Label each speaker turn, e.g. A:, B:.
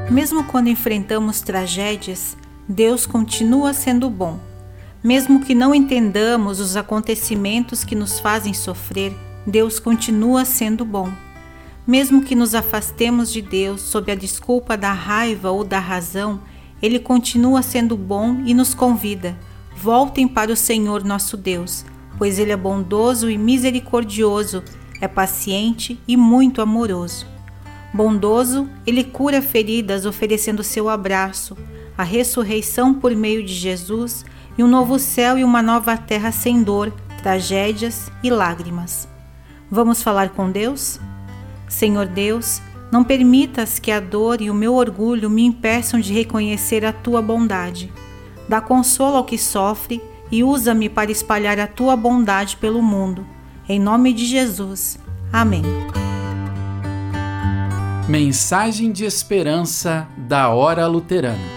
A: Mesmo quando enfrentamos tragédias, Deus continua sendo bom. Mesmo que não entendamos os acontecimentos que nos fazem sofrer, Deus continua sendo bom. Mesmo que nos afastemos de Deus sob a desculpa da raiva ou da razão, Ele continua sendo bom e nos convida: voltem para o Senhor nosso Deus, pois Ele é bondoso e misericordioso, é paciente e muito amoroso. Bondoso, Ele cura feridas oferecendo seu abraço, a ressurreição por meio de Jesus e um novo céu e uma nova terra sem dor, tragédias e lágrimas. Vamos falar com Deus? Senhor Deus, não permitas que a dor e o meu orgulho me impeçam de reconhecer a Tua bondade. Dá consolo ao que sofre e usa-me para espalhar a Tua bondade pelo mundo. Em nome de Jesus. Amém.
B: Mensagem de esperança da Hora Luterana.